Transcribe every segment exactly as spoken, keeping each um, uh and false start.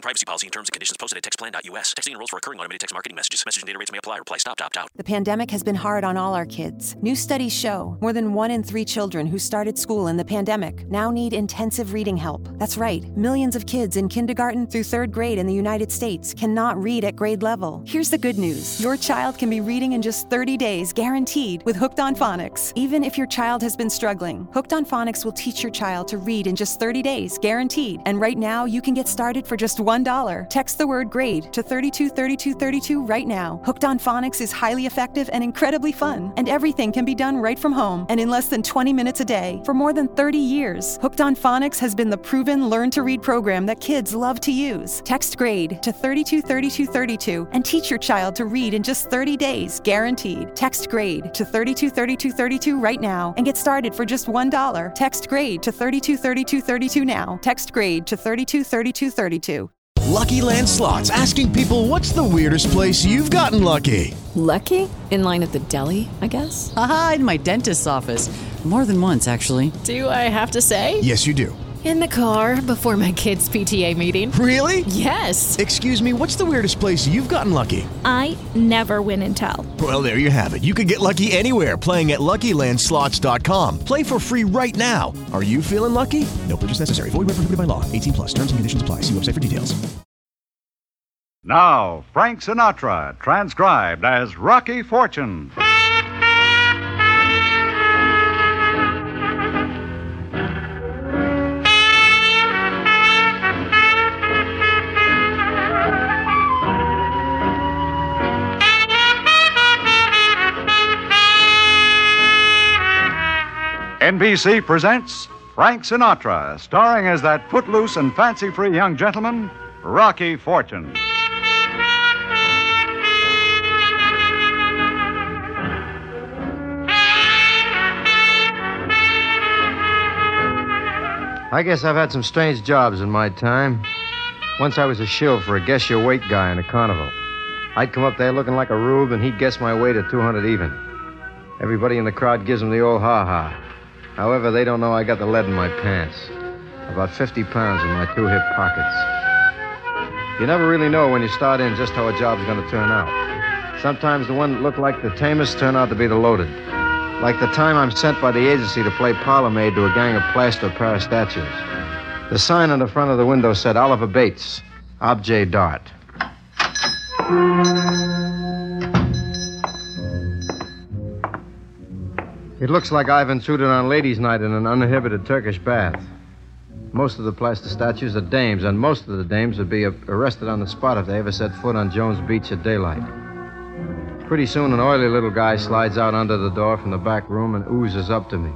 privacy policy and terms and conditions posted at text plan dot U S. Texting enrolls for recurring automated text marketing messages. Message and data rates may apply. Reply stop to opt out. The pandemic has been hard on all our kids. New studies show more than one in three children who started school in the pandemic now need intensive reading help. That's right. Millions of kids in kindergarten through third grade in the United States cannot read at grade level. Here's the good news. Your child can be reading in just thirty days, guaranteed, with Hooked on Phonics. Even if your child has been struggling, Hooked on Phonics will teach your child to read in just thirty days, guaranteed. And right now, you can get started for just one dollar. Text the word GRADE to thirty-two thirty-two thirty-two right now. Hooked on Phonics is highly effective and incredibly fun. And everything can be done right from home and in less than twenty minutes a day. For more than thirty years, Hooked on Phonics has been the proven learn-to-read program that kids love to use. Text GRADE to thirty-two thirty-two thirty-two and teach your child to read in just thirty days, guaranteed. Text GRADE to thirty-two thirty-two thirty-two right now and get started for just one dollar. Text GRADE to thirty-two thirty-two thirty-two now. Text GRADE to thirty-two thirty-two thirty-two. Lucky Land Slots, asking people, what's the weirdest place you've gotten lucky? Lucky? In line at the deli, I guess? Aha, in my dentist's office. More than once, actually. Do I have to say? Yes, you do. In the car before my kids' P T A meeting. Really? Yes. Excuse me, what's the weirdest place you've gotten lucky? I never win and tell. Well, there you have it. You can get lucky anywhere, playing at Lucky Land Slots dot com. Play for free right now. Are you feeling lucky? No purchase necessary. Void where prohibited by law. eighteen plus. Terms and conditions apply. See website for details. Now, Frank Sinatra, transcribed as Rocky Fortune. N B C presents Frank Sinatra, starring as that footloose and fancy-free young gentleman, Rocky Fortune. I guess I've had some strange jobs in my time. Once I was a shill for a guess-your-weight guy in a carnival. I'd come up there looking like a rube, and he'd guess my weight at two hundred even. Everybody in the crowd gives him the old ha-ha. However, they don't know I got the lead in my pants. About fifty pounds in my two hip pockets. You never really know when you start in just how a job's going to turn out. Sometimes the one that looked like the tamest turn out to be the loaded. Like the time I'm sent by the agency to play parlor maid to a gang of plaster parastatues. The sign on the front of the window said Oliver Bates, Objet d'Art. It looks like I've intruded on ladies' night in an uninhibited Turkish bath. Most of the plaster statues are dames, and most of the dames would be arrested on the spot if they ever set foot on Jones Beach at daylight. Pretty soon, an oily little guy slides out under the door from the back room and oozes up to me.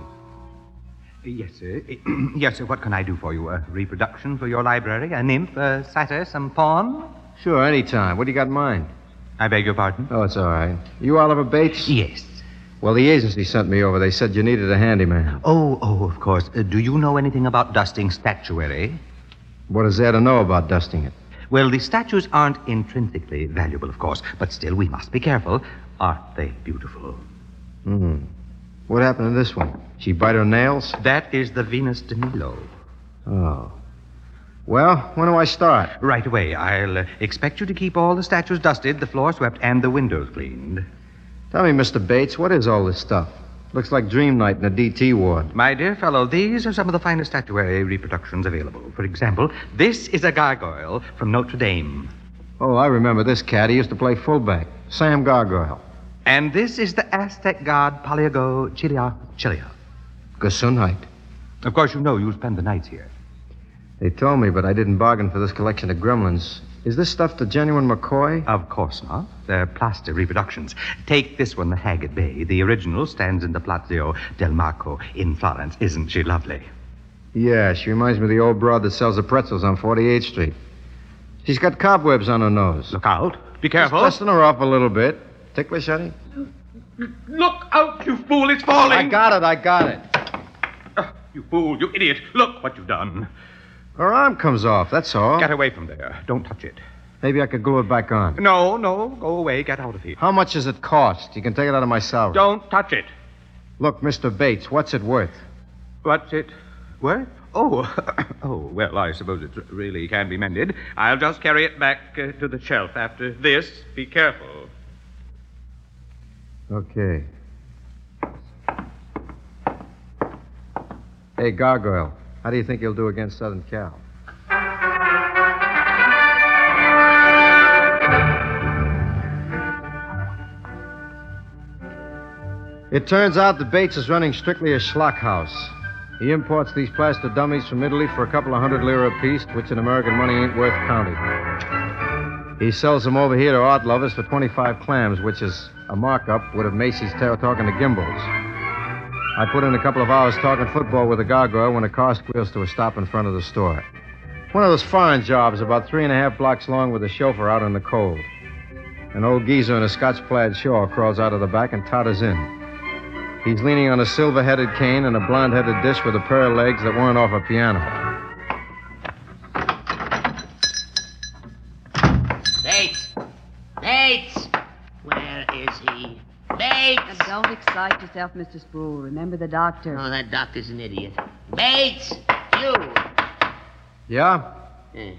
Yes, sir. Yes, sir. What can I do for you? A reproduction for your library? A nymph? A satyr? Some pawn? Sure, anytime. What do you got in mind? I beg your pardon? Oh, it's all right. You Oliver Bates? Yes. Well, the agency sent me over. They said you needed a handyman. Oh, oh, of course. Uh, do you know anything about dusting statuary? What is there to know about dusting it? Well, the statues aren't intrinsically valuable, of course, but still we must be careful. Aren't they beautiful? Hmm. What happened to this one? She bite her nails? That is the Venus de Milo. Oh. Well, when do I start? Right away. I'll uh, expect you to keep all the statues dusted, the floor swept, and the windows cleaned. Tell me, Mister Bates, what is all this stuff? Looks like dream night in a D T ward. My dear fellow, these are some of the finest statuary reproductions available. For example, this is a gargoyle from Notre Dame. Oh, I remember this cat. He used to play fullback. Sam Gargoyle. And this is the Aztec god Paliago Chilia Chilia. Gesundheit. Of course, you know you'll spend the nights here. They told me, but I didn't bargain for this collection of gremlins. Is this stuff the genuine McCoy? Of course not. They're plaster reproductions. Take this one, the Hag at Bay. The original stands in the Palazzo del Marco in Florence. Isn't she lovely? Yeah, she reminds me of the old broad that sells the pretzels on forty-eighth Street. She's got cobwebs on her nose. Look out. Be careful. Just dusting her off a little bit. Ticklish, honey? Look out, you fool. It's falling. I got it. I got it. Uh, you fool. You idiot. Look what you've done. Her arm comes off, that's all. Get away from there. Don't touch it. Maybe I could glue it back on. No, no. Go away. Get out of here. How much does it cost? You can take it out of my salary. Don't touch it. Look, Mister Bates, what's it worth? What's it worth? Oh, oh, well, I suppose it really can be mended. I'll just carry it back uh, to the shelf after this. Be careful. Okay. Hey, Gargoyle, how do you think you'll do against Southern Cal? It turns out that Bates is running strictly a schlock house. He imports these plaster dummies from Italy for a couple of hundred lira apiece, which in American money ain't worth counting. He sells them over here to art lovers for twenty-five clams, which is a markup with a Macy's tail talking to Gimbals. I put in a couple of hours talking football with the Gargoyle when a car squeals to a stop in front of the store. One of those foreign jobs about three and a half blocks long with a chauffeur out in the cold. An old geezer in a Scotch plaid shawl crawls out of the back and totters in. He's leaning on a silver-headed cane and a blonde-headed dish with a pair of legs that weren't off a piano. Bates! Bates! Where is he? Bates! Now, don't excite yourself, Mister Sproul. Remember the doctor. Oh, that doctor's an idiot. Bates! You! Yeah? Eh.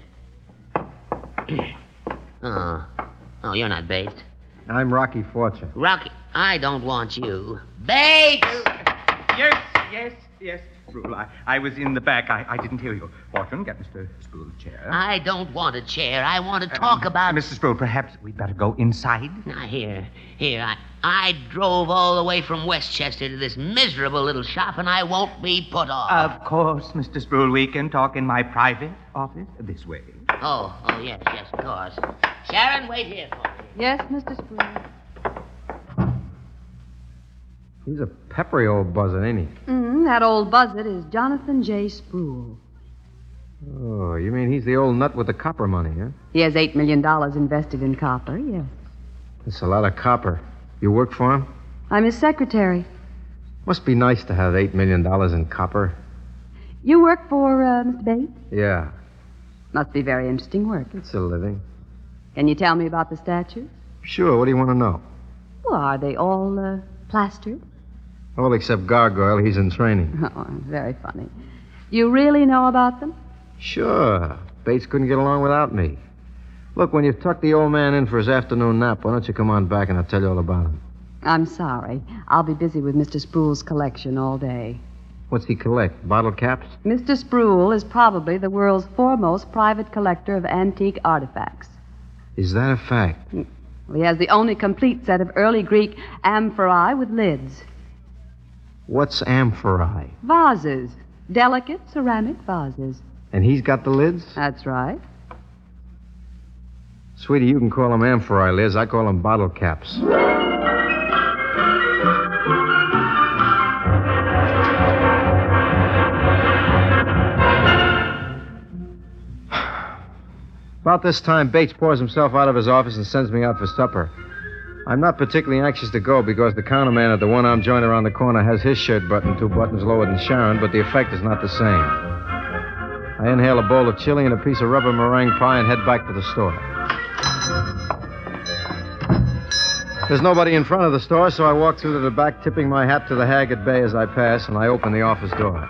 oh. Oh, you're not Bates. I'm Rocky Fortune. Rocky, I don't want you. Bates! Yes, yes, yes, Sproul. I, I was in the back. I, I didn't hear you. Fortune, get Mister Sproul's chair. I don't want a chair. I want to talk um, about... Mister Sproul, perhaps we'd better go inside. Now, here, here, I, I drove all the way from Westchester to this miserable little shop, and I won't be put off. Of course, Mister Sproul, we can talk in my private office this way. Oh, oh, yes, yes, of course. Sharon, wait here for me. Yes, Mister Sproul. He's a peppery old buzzard, ain't he? Mm, that old buzzard is Jonathan J. Sproul. Oh, you mean he's the old nut with the copper money, huh? He has eight million dollars invested in copper, yes. That's a lot of copper. You work for him? I'm his secretary. Must be nice to have eight million dollars in copper. You work for uh, Mister Bates? Yeah. Must be very interesting work. It's a living. Can you tell me about the statues? Sure, what do you want to know? Well, are they all uh, plastered? All except Gargoyle, he's in training. Oh, very funny. You really know about them? Sure. Bates couldn't get along without me. Look, when you've tucked the old man in for his afternoon nap, why don't you come on back and I'll tell you all about him? I'm sorry. I'll be busy with Mister Sproul's collection all day. What's he collect? Bottle caps? Mister Sproul is probably the world's foremost private collector of antique artifacts. Is that a fact? Well, he has the only complete set of early Greek amphorae with lids. What's amphorae? Vases. Delicate ceramic vases. And he's got the lids? That's right. Sweetie, you can call them amphorae lids. I call them bottle caps. About this time, Bates pours himself out of his office and sends me out for supper. I'm not particularly anxious to go because the counterman at the one-arm joint around the corner has his shirt buttoned two buttons lower than Sharon, but the effect is not the same. I inhale a bowl of chili and a piece of rubber meringue pie and head back to the store. There's nobody in front of the store, so I walk through to the back, tipping my hat to the Haggard Bay as I pass, and I open the office door.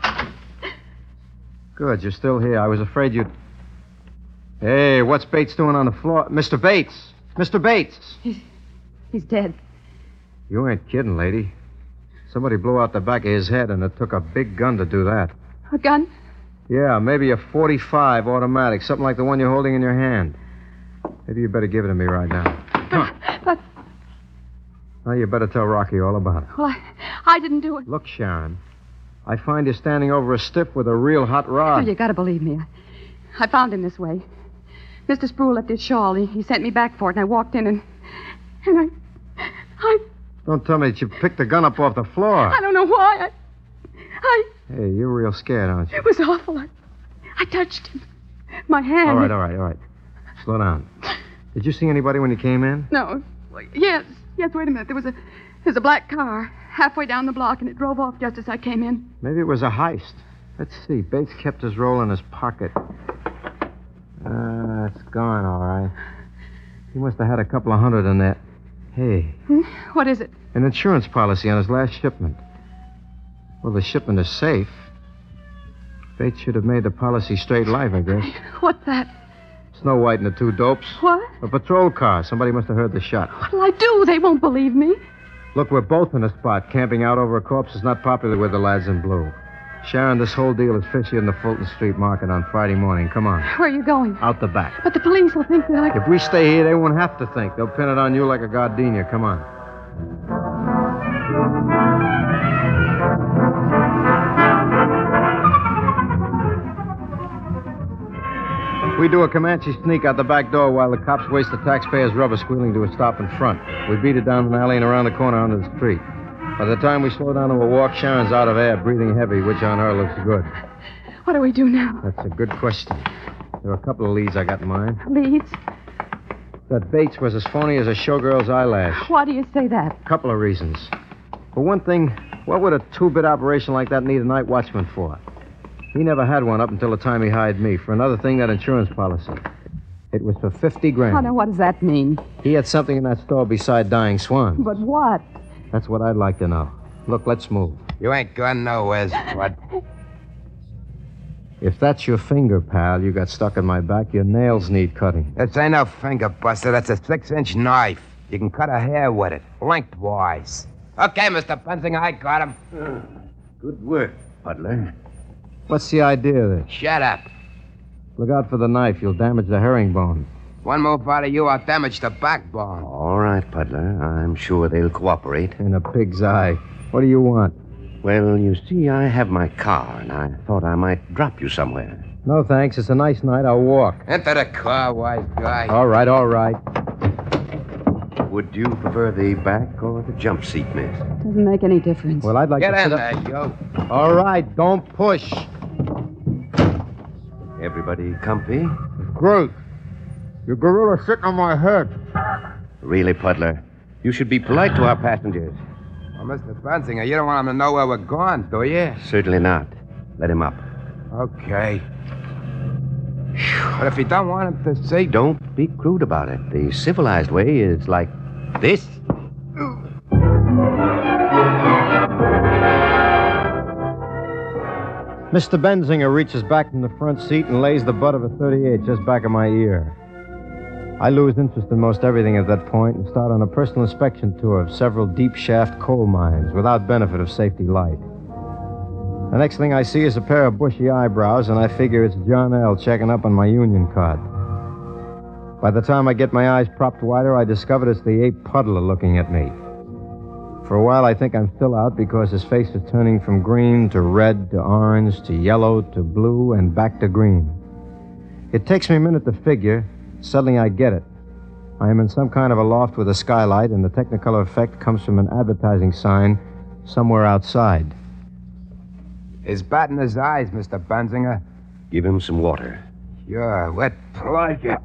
Good, you're still here. I was afraid you'd... Hey, what's Bates doing on the floor? Mister Bates! Mister Bates! He's, he's dead. You ain't kidding, lady. Somebody blew out the back of his head, and it took a big gun to do that. A gun? Yeah, maybe a forty-five automatic, something like the one you're holding in your hand. Maybe you better give it to me right now. Come on. But... Now you better tell Rocky all about it. Well, I, I didn't do it. Look, Sharon, I find you standing over a stiff with a real hot rod. Oh, you gotta believe me. I, I found him this way. Mister Sproul left his shawl. He, he sent me back for it, and I walked in, and... And I... I... Don't tell me that you picked the gun up off the floor. I don't know why. I... I... Hey, you're real scared, aren't you? It was awful. I, I touched him. My hand... All right, all right, all right. Slow down. Did you see anybody when you came in? No. Yes. Yes, wait a minute. There was a... There's a black car halfway down the block, and it drove off just as I came in. Maybe it was a heist. Let's see. Bates kept his roll in his pocket. Uh, it's gone, all right. He must have had a couple of hundred in there. Hey. Hmm? What is it? An insurance policy on his last shipment. Well, the shipment is safe. Bates should have made the policy straight life, I guess. What's that? Snow White and the two dopes. What? A patrol car. Somebody must have heard the shot. What'll I do? They won't believe me. Look, we're both in a spot. Camping out over a corpse is not popular with the lads in blue. Sharon, this whole deal is fishy in the Fulton Street market on Friday morning. Come on. Where are you going? Out the back. But the police will think that I... If we stay here, they won't have to think. They'll pin it on you like a gardenia. Come on. We do a Comanche sneak out the back door while the cops waste the taxpayers' rubber squealing to a stop in front. We beat it down an alley and around the corner onto the street. By the time we slow down to a walk, Sharon's out of air, breathing heavy, which on her looks good. What do we do now? That's a good question. There are a couple of leads I got in mind. Leads? That Bates was as phony as a showgirl's eyelash. Why do you say that? A couple of reasons. For one thing, what would a two-bit operation like that need a night watchman for? He never had one up until the time he hired me. For another thing, that insurance policy. It was for fifty grand. Oh, now, what does that mean? He had something in that store beside dying swans. But what? That's what I'd like to know. Look, let's move. You ain't going nowhere, what? If that's your finger, pal, you got stuck in my back, your nails need cutting. This ain't no finger buster. That's a six-inch knife. You can cut a hair with it, lengthwise. Okay, Mister Bunting, I got him. Good work, Butler. What's the idea then? Shut up. Look out for the knife. You'll damage the herringbone. One move out of you, I'll damage the backbone. All right, Butler. I'm sure they'll cooperate. In a pig's eye. What do you want? Well, you see, I have my car, and I thought I might drop you somewhere. No, thanks. It's a nice night. I'll walk. Enter the car, wise guy. All right, all right. Would you prefer the back or the jump seat, miss? Doesn't make any difference. Well, I'd like Get to in sit there, up... yo. All right, don't push. Everybody comfy? Great. Your gorilla sitting on my head. Really, Butler, you should be polite to our passengers. Well, Mister Bunting, you don't want him to know where we're going, do you? Certainly not. Let him up. Okay. But if you don't want him to see... Don't be crude about it. The civilized way is like this. Mister Benzinger reaches back from the front seat and lays the butt of a thirty-eight just back of my ear. I lose interest in most everything at that point and start on a personal inspection tour of several deep shaft coal mines without benefit of safety light. The next thing I see is a pair of bushy eyebrows, and I figure it's John L. checking up on my union card. By the time I get my eyes propped wider, I discover it's the ape Puddler looking at me. For a while, I think I'm still out because his face is turning from green to red to orange to yellow to blue and back to green. It takes me a minute to figure. Suddenly, I get it. I am in some kind of a loft with a skylight, and the Technicolor effect comes from an advertising sign somewhere outside. He's batting his eyes, Mister Benzinger. Give him some water. Sure, what pleasure.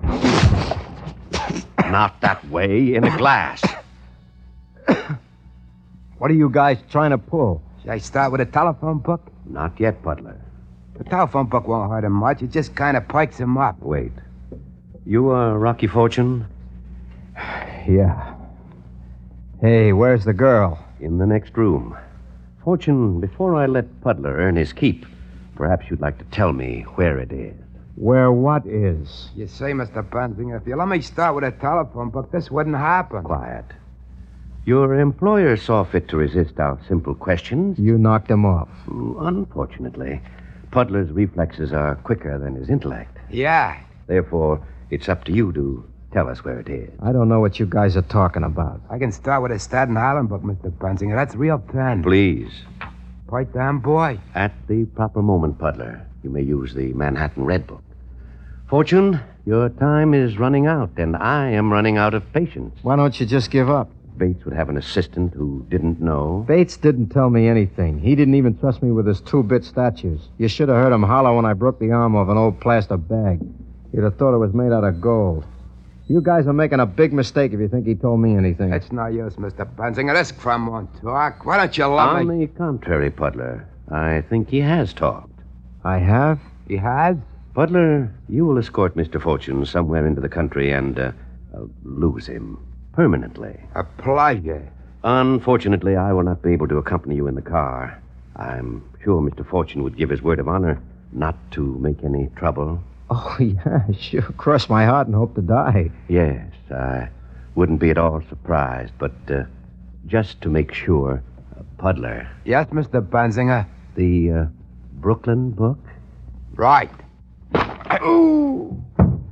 Not that way, in a glass. What are you guys trying to pull? Should I start with a telephone book? Not yet, Butler. The telephone book won't hurt him much. It just kind of pikes him up. Wait. You are Rocky Fortune? Yeah. Hey, where's the girl? In the next room. Fortune, before I let Puddler earn his keep, perhaps you'd like to tell me where it is. Where what is? You see, Mister Benzinger, if you let me start with a telephone book, this wouldn't happen. Quiet. Your employer saw fit to resist our simple questions. You knocked him off. Unfortunately, Puddler's reflexes are quicker than his intellect. Yeah. Therefore, it's up to you to tell us where it is. I don't know what you guys are talking about. I can start with a Staten Island book, Mister Benzinger. That's real ten. Please. Right down, boy. At the proper moment, Puddler, you may use the Manhattan Red Book. Fortune, your time is running out, and I am running out of patience. Why don't you just give up? Bates would have an assistant who didn't know. Bates didn't tell me anything. He didn't even trust me with his two-bit statues. You should have heard him holler when I broke the arm of an old plaster bag. You'd have thought it was made out of gold. You guys are making a big mistake if you think he told me anything. It's no use, Mister Benzinger. This crumb won't talk. Why don't you love On me? the contrary, Puddler, I think he has talked. I have? He has? Puddler, you will escort Mister Fortune somewhere into the country and uh, uh, lose him permanently. A pleasure. Unfortunately, I will not be able to accompany you in the car. I'm sure Mister Fortune would give his word of honor not to make any trouble? Oh, yeah, sure. Cross my heart and hope to die. Yes, I wouldn't be at all surprised, but uh, just to make sure, uh, Puddler. Yes, Mister Benzinger? The uh, Brooklyn book? Right. Ooh!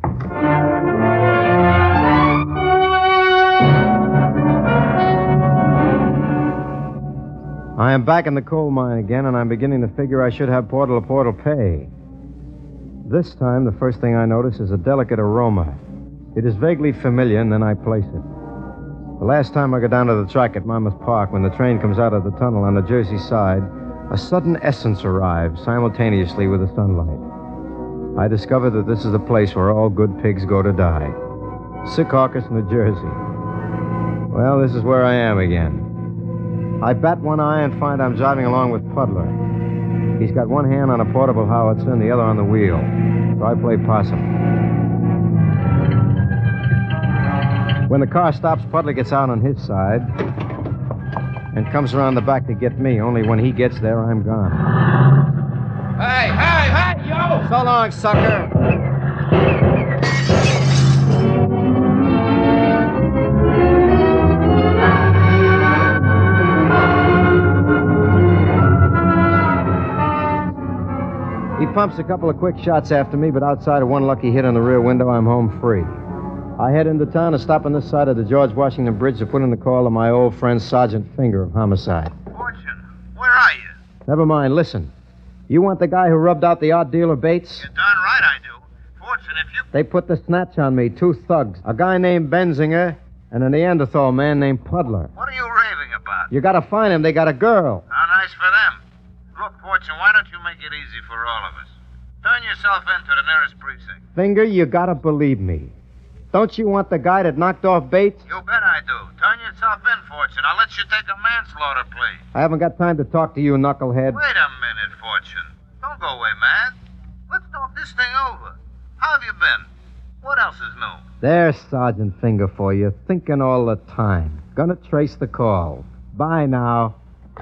I am back in the coal mine again, and I'm beginning to figure I should have portal to portal pay. This time, the first thing I notice is a delicate aroma. It is vaguely familiar, and then I place it. The last time I go down to the track at Monmouth Park, when the train comes out of the tunnel on the Jersey side, a sudden essence arrives simultaneously with the sunlight. I discover that this is the place where all good pigs go to die. Secaucus, New Jersey. Well, this is where I am again. I bat one eye and find I'm driving along with Puddler. He's got one hand on a portable howitzer and the other on the wheel. So I play possum. When the car stops, Puddler gets out on his side and comes around the back to get me. Only when he gets there, I'm gone. Hey, hey, hey, yo! So long, sucker. He pumps a couple of quick shots after me, but outside of one lucky hit on the rear window, I'm home free. I head into town and stop on this side of the George Washington Bridge to put in the call of my old friend Sergeant Finger of Homicide. Fortune, where are you? Never mind, listen. You want the guy who rubbed out the art dealer Bates? You're darn right I do. Fortune, if you... They put the snatch on me, two thugs. A guy named Benzinger and a Neanderthal man named Puddler. What are you raving about? You gotta find him. They got a girl. How nice for them. Look, Fortune, why don't you make it easy for all of us? Turn yourself in to the nearest precinct. Finger, you gotta believe me. Don't you want the guy that knocked off Bates? You bet I do. Turn yourself in, Fortune. I'll let you take a manslaughter plea. I haven't got time to talk to you, knucklehead. Wait a minute, Fortune. Don't go away, man. Let's talk this thing over. How have you been? What else is new? There's Sergeant Finger for you, thinking all the time. Gonna trace the call. Bye now.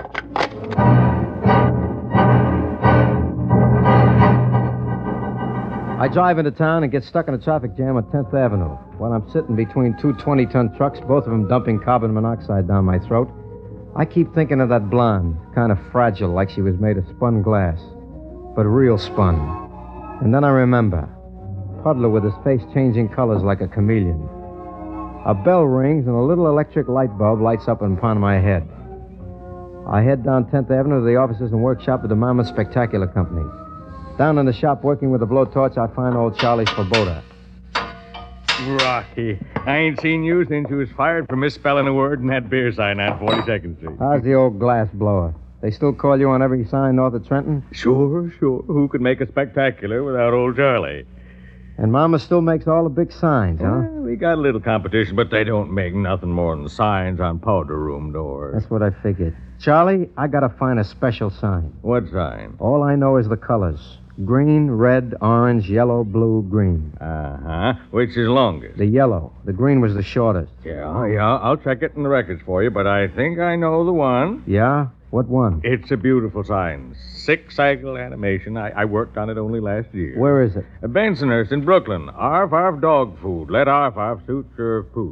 I drive into town and get stuck in a traffic jam on tenth Avenue. While I'm sitting between two twenty-ton trucks, both of them dumping carbon monoxide down my throat, I keep thinking of that blonde, kind of fragile, like she was made of spun glass, but real spun. And then I remember, Puddler with his face changing colors like a chameleon. A bell rings and a little electric light bulb lights up upon my head. I head down tenth Avenue to the offices and workshop of the Monmouth Spectacular Company. Down in the shop working with a blowtorch, I find old Charlie Svoboda. Rocky, I ain't seen you since you was fired for misspelling a word in that beer sign on forty-second Street. How's the old glass blower? They still call you on every sign north of Trenton? Sure, sure. Who could make a spectacular without old Charlie? And Mama still makes all the big signs, huh? Well, we got a little competition, but they don't make nothing more than signs on powder room doors. That's what I figured. Charlie, I gotta find a special sign. What sign? All I know is the colors. Green, red, orange, yellow, blue, green. Uh-huh. Which is longest? The yellow. The green was the shortest. Yeah, yeah. I'll check it in the records for you, but I think I know the one. Yeah? What one? It's a beautiful sign. Six-cycle animation. I, I worked on it only last year. Where is it? Uh, Bensonhurst in Brooklyn. Arf, arf, dog food. Let arf, arf suit your poot.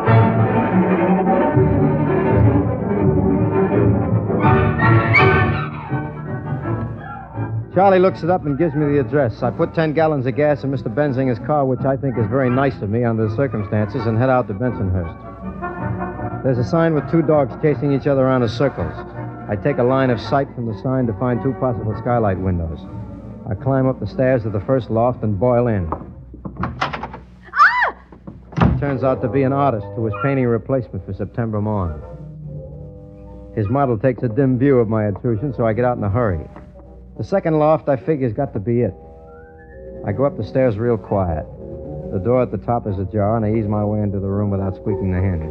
Charlie looks it up and gives me the address. I put ten gallons of gas in Mister Benzinger's car, which I think is very nice of me under the circumstances, and head out to Bensonhurst. There's a sign with two dogs chasing each other around in circles. I take a line of sight from the sign to find two possible skylight windows. I climb up the stairs to the first loft and boil in. Ah! Turns out to be an artist who was painting a replacement for September Morn. His model takes a dim view of my intrusion, so I get out in a hurry. The second loft, I figure's got to be it. I go up the stairs real quiet. The door at the top is ajar, and I ease my way into the room without squeaking the hinge.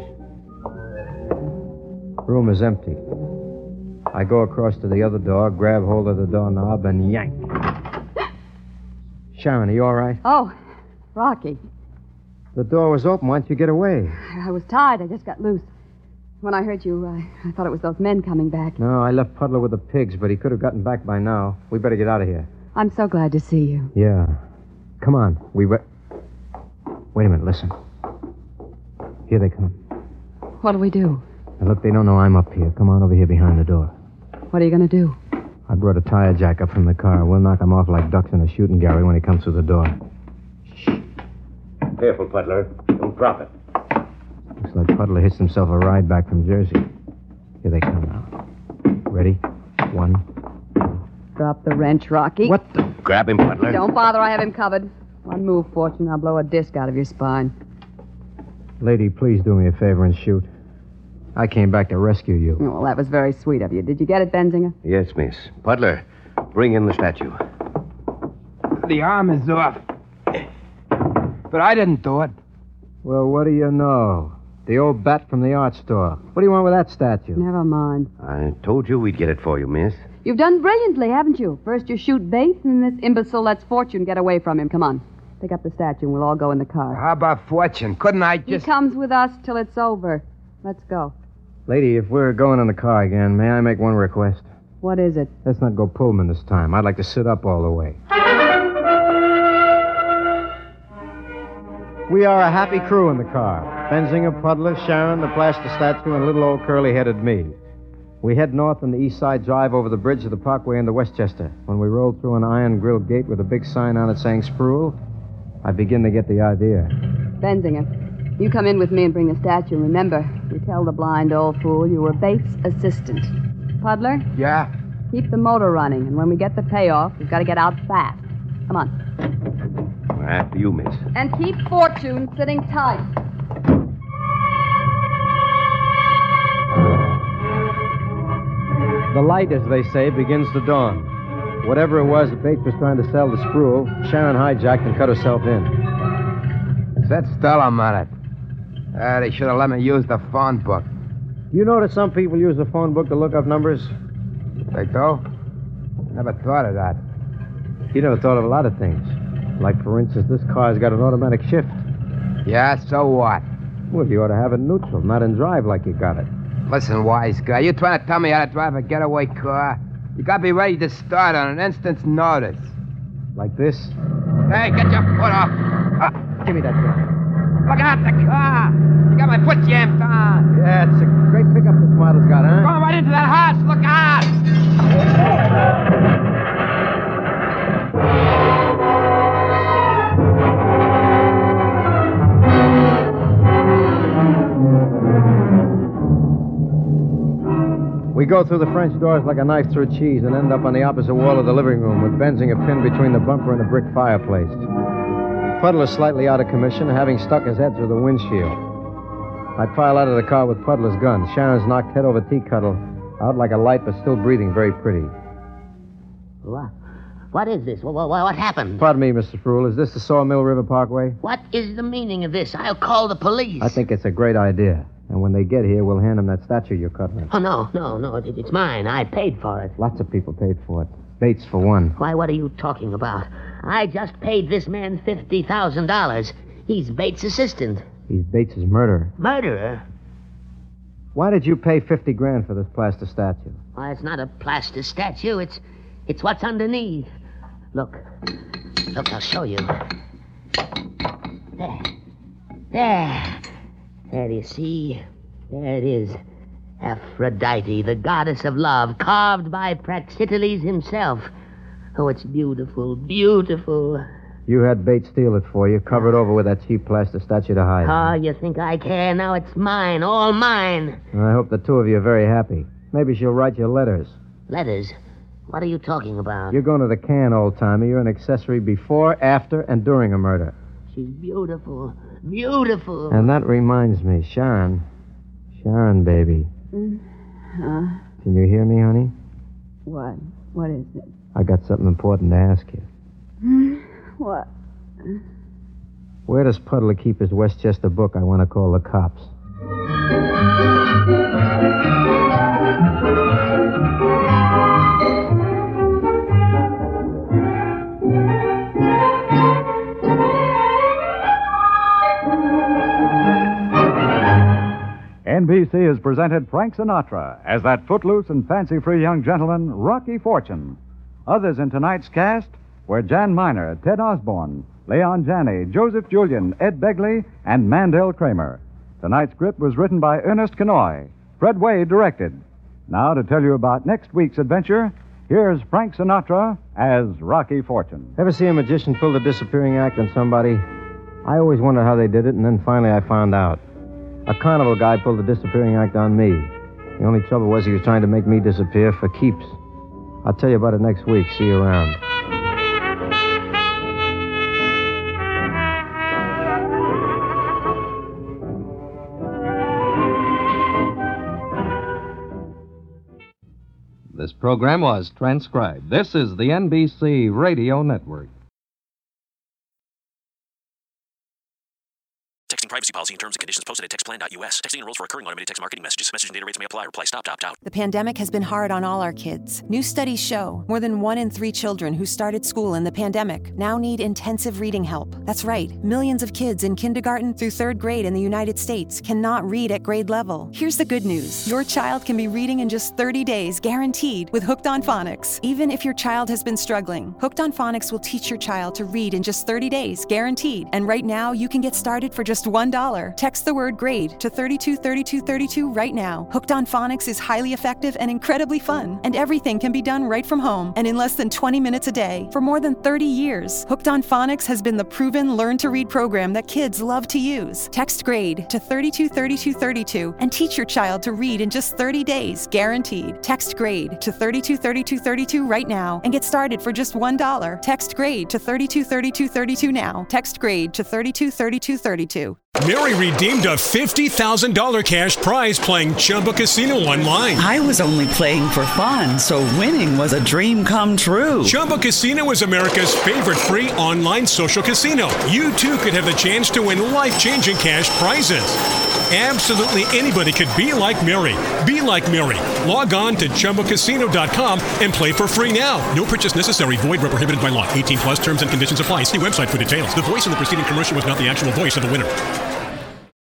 Room is empty. I go across to the other door, grab hold of the doorknob, and yank. Sharon, are you all right? Oh, Rocky. The door was open. Why didn't you get away? I was tied. I just got loose. When I heard you, uh, I thought it was those men coming back. No, I left Puddler with the pigs, but he could have gotten back by now. We better get out of here. I'm so glad to see you. Yeah. Come on. We were... Wait a minute, listen. Here they come. What'll we do? Now, look, they don't know I'm up here. Come on over here behind the door. What are you going to do? I brought a tire jack up from the car. We'll knock him off like ducks in a shooting gallery when he comes through the door. Careful, Puddler. Don't drop it. Looks like Puddler hitched himself a ride back from Jersey. Here they come now. Ready? One. Drop the wrench, Rocky. What the... Grab him, Puddler. Don't bother, I have him covered. One move, Fortune, I'll blow a disc out of your spine. Lady, please do me a favor and shoot. I came back to rescue you. Oh, well, that was very sweet of you. Did you get it, Benzinger? Yes, miss. Puddler, bring in the statue. The arm is off. But I didn't do it. Well, what do you know? The old bat from the art store. What do you want with that statue? Never mind. I told you we'd get it for you, miss. You've done brilliantly, haven't you? First you shoot Bates, and this imbecile lets Fortune get away from him. Come on. Pick up the statue, and we'll all go in the car. How about Fortune? Couldn't I He just... comes with us till it's over. Let's go. Lady, if we're going in the car again, may I make one request? What is it? Let's not go Pullman this time. I'd like to sit up all the way. We are a happy crew in the car. Benzinger, Puddler, Sharon, the plaster statue, and little old curly-headed me. We head north on the east side drive over the bridge of the Parkway into Westchester. When we roll through an iron grill gate with a big sign on it saying Sproul, I begin to get the idea. Benzinger, you come in with me and bring the statue. Remember, you tell the blind old fool you were Bates' assistant. Puddler? Yeah? Keep the motor running, and when we get the payoff, we've got to get out fast. Come on. After you, miss. And keep Fortune sitting tight. The light, as they say, begins to dawn. Whatever it was that Bates was trying to sell to Sproul, Sharon hijacked and cut herself in. Sit still a minute. Ah, they should have let me use the phone book. You know that some people use the phone book to look up numbers? They do? Never thought of that. You never thought of a lot of things. Like, for instance, this car's got an automatic shift. Yeah, so what? Well, you ought to have it neutral, not in drive like you got it. Listen, wise guy, you trying to tell me how to drive a getaway car? You got to be ready to start on an instant's notice. Like this? Hey, get your foot off. Ah, give me that gun. Look out, the car. You got my foot jammed on. Yeah, it's a great pickup this model's got, huh? Going right into that house. Look out. We go through the French doors like a knife through cheese and end up on the opposite wall of the living room with Benzinger pinned between the bumper and a brick fireplace. Puddler's slightly out of commission, having stuck his head through the windshield. I pile out of the car with Puddler's gun. Sharon's knocked head over teakettle, out like a light but still breathing very pretty. What? What is this? What, what, what happened? Pardon me, Mister Sproul. Is this the Sawmill River Parkway? What is the meaning of this? I'll call the police. I think it's a great idea. And when they get here, we'll hand them that statue you're cutting. Oh, no, no, no. It, it's mine. I paid for it. Lots of people paid for it. Bates, for one. Why, what are you talking about? I just paid this man fifty thousand dollars. He's Bates' assistant. He's Bates' murderer. Murderer? Why did you pay fifty grand for this plaster statue? Why, it's not a plaster statue. It's, it's what's underneath. Look. Look, I'll show you. There. There. There, you see? There it is. Aphrodite, the goddess of love, carved by Praxiteles himself. Oh, it's beautiful, beautiful. You had Bates steal it for you, cover it over with that cheap plaster statue to hide. Oh, you think I care? Now it's mine, all mine. I hope the two of you are very happy. Maybe she'll write you letters. Letters? What are you talking about? You're going to the can, old-timer. You're an accessory before, after, and during a murder. She's beautiful, beautiful. And that reminds me, Sharon. Sharon, baby. Mm. Huh? Can you hear me, honey? What? What is it? I got something important to ask you. What? Where does Puddler keep his Westchester book I want to call the cops? N B C has presented Frank Sinatra as that footloose and fancy-free young gentleman, Rocky Fortune. Others in tonight's cast, were Jan Miner, Ted Osborne, Leon Janney, Joseph Julian, Ed Begley, and Mandel Kramer. Tonight's script was written by Ernest Kenoy. Fred Wade directed. Now, to tell you about next week's adventure, here's Frank Sinatra as Rocky Fortune. Ever see a magician pull the disappearing act on somebody? I always wondered how they did it, and then finally I found out. A carnival guy pulled the disappearing act on me. The only trouble was he was trying to make me disappear for keeps. I'll tell you about it next week. See you around. This program was transcribed. This is the N B C Radio Network. Texting privacy policy and terms and conditions posted at text plan dot U S. Texting enrolls for recurring automated text marketing messages. Message and data rates may apply. Reply stop to opt out. The pandemic has been hard on all our kids. New studies show more than one in three children who started school in the pandemic now need intensive reading help. That's right. Millions of kids in kindergarten through third grade in the United States cannot read at grade level. Here's the good news. Your child can be reading in just thirty days, guaranteed, with Hooked on Phonics. Even if your child has been struggling, Hooked on Phonics will teach your child to read in just thirty days, guaranteed. And right now, you can get started for just one dollar. Text the word GRADE to thirty-two thirty-two thirty-two right now. Hooked on Phonics is highly effective and incredibly fun, and everything can be done right from home and in less than twenty minutes a day. For more than thirty years, Hooked on Phonics has been the proven learn-to-read program that kids love to use. Text GRADE to thirty-two thirty-two thirty-two and teach your child to read in just thirty days, guaranteed. Text GRADE to thirty-two thirty-two thirty-two right now and get started for just one dollar. Text GRADE to thirty-two thirty-two thirty-two now. Text GRADE to thirty-two thirty-two thirty-two. Mary redeemed a fifty thousand dollars cash prize playing Chumba Casino online. I was only playing for fun, so winning was a dream come true. Chumba Casino is America's favorite free online social casino. You, too, could have the chance to win life-changing cash prizes. Absolutely anybody could be like Mary. Be like Mary. Log on to Chumba Casino dot com and play for free now. No purchase necessary. Void where prohibited by law. eighteen plus terms and conditions apply. See website for details. The voice in the preceding commercial was not the actual voice of the winner.